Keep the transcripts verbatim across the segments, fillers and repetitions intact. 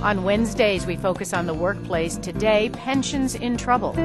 On Wednesdays, we focus on the workplace. Today, pensions in trouble.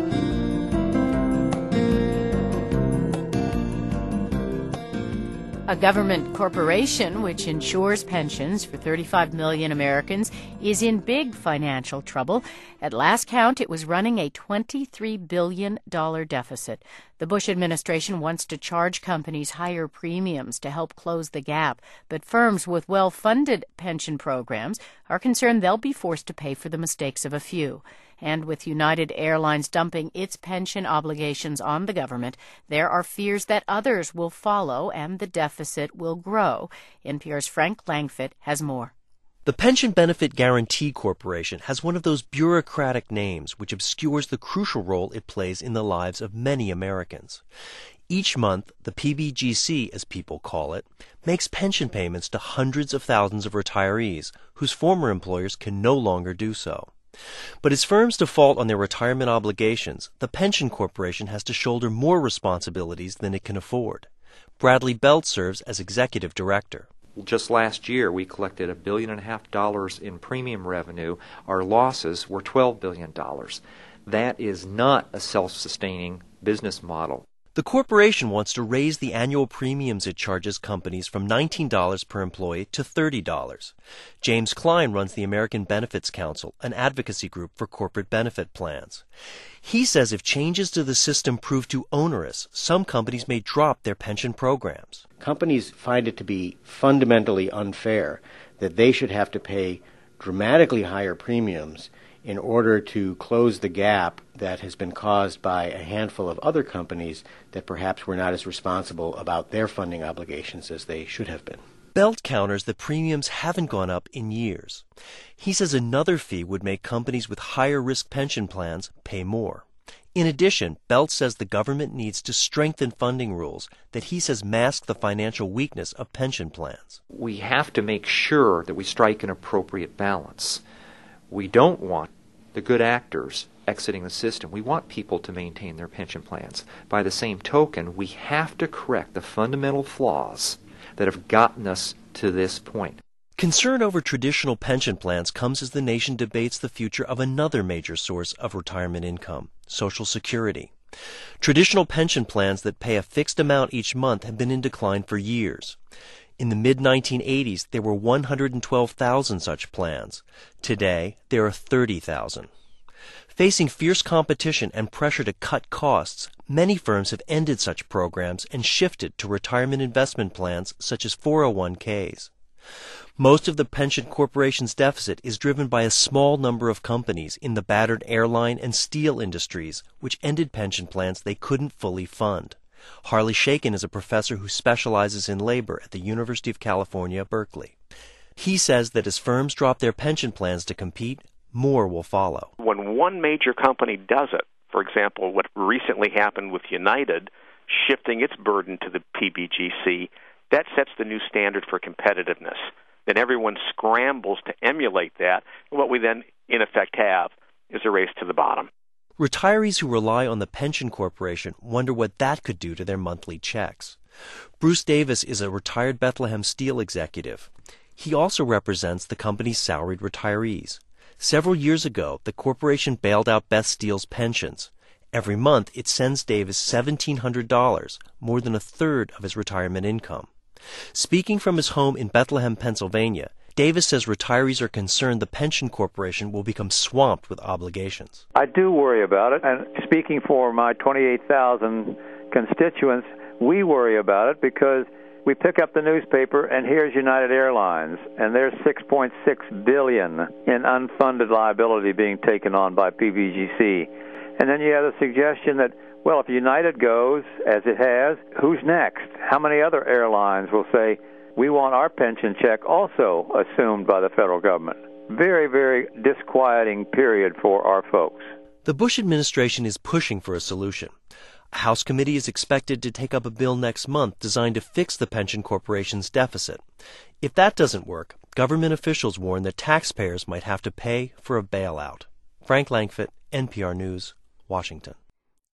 A government corporation which insures pensions for thirty-five million Americans is in big financial trouble. At last count, it was running a twenty-three billion dollars deficit. The Bush administration wants to charge companies higher premiums to help close the gap, but firms with well-funded pension programs are concerned they'll be forced to pay for the mistakes of a few. And with United Airlines dumping its pension obligations on the government, there are fears that others will follow and the deficit will grow. N P R's Frank Langfitt has more. The Pension Benefit Guaranty Corporation has one of those bureaucratic names which obscures the crucial role it plays in the lives of many Americans. Each month, the P B G C, as people call it, makes pension payments to hundreds of thousands of retirees whose former employers can no longer do so. But as firms default on their retirement obligations, the Pension Corporation has to shoulder more responsibilities than it can afford. Bradley Belt serves as executive director. Just last year, we collected a billion and a half dollars in premium revenue. Our losses were twelve billion dollars. That is not a self-sustaining business model. The corporation wants to raise the annual premiums it charges companies from nineteen dollars per employee to thirty dollars. James Klein runs the American Benefits Council, an advocacy group for corporate benefit plans. He says if changes to the system prove too onerous, some companies may drop their pension programs. Companies find it to be fundamentally unfair that they should have to pay dramatically higher premiums in order to close the gap that has been caused by a handful of other companies that perhaps were not as responsible about their funding obligations as they should have been. Belt counters that premiums haven't gone up in years. He says another fee would make companies with higher risk pension plans pay more. In addition, Belt says the government needs to strengthen funding rules that he says mask the financial weakness of pension plans. We have to make sure that we strike an appropriate balance. We don't want the good actors exiting the system. We want people to maintain their pension plans. By the same token, we have to correct the fundamental flaws that have gotten us to this point. Concern over traditional pension plans comes as the nation debates the future of another major source of retirement income, Social Security. Traditional pension plans that pay a fixed amount each month have been in decline for years. In the mid nineteen eighties, there were one hundred twelve thousand such plans. Today, there are thirty thousand. Facing fierce competition and pressure to cut costs, many firms have ended such programs and shifted to retirement investment plans such as four oh one k's. Most of the pension corporation's deficit is driven by a small number of companies in the battered airline and steel industries, which ended pension plans they couldn't fully fund. Harley Shaken is a professor who specializes in labor at the University of California, Berkeley. He says that as firms drop their pension plans to compete, more will follow. When one major company does it, for example, what recently happened with United, shifting its burden to the P B G C, that sets the new standard for competitiveness. Then everyone scrambles to emulate that, and what we then, in effect, have is a race to the bottom. Retirees who rely on the pension corporation wonder what that could do to their monthly checks. Bruce Davis is a retired Bethlehem Steel executive. He also represents the company's salaried retirees. Several years ago, the corporation bailed out Beth Steel's pensions. Every month, it sends Davis seventeen hundred dollars, more than a third of his retirement income. Speaking from his home in Bethlehem, Pennsylvania, Davis says retirees are concerned the pension corporation will become swamped with obligations. I do worry about it, and speaking for my twenty-eight thousand constituents, we worry about it because we pick up the newspaper and here's United Airlines, and there's six point six billion dollars in unfunded liability being taken on by P B G C. And then you have the suggestion that, well, if United goes, as it has, who's next? How many other airlines will say, we want our pension check also assumed by the federal government? Very, very disquieting period for our folks. The Bush administration is pushing for a solution. A House committee is expected to take up a bill next month designed to fix the pension corporation's deficit. If that doesn't work, government officials warn that taxpayers might have to pay for a bailout. Frank Langfitt, N P R News, Washington.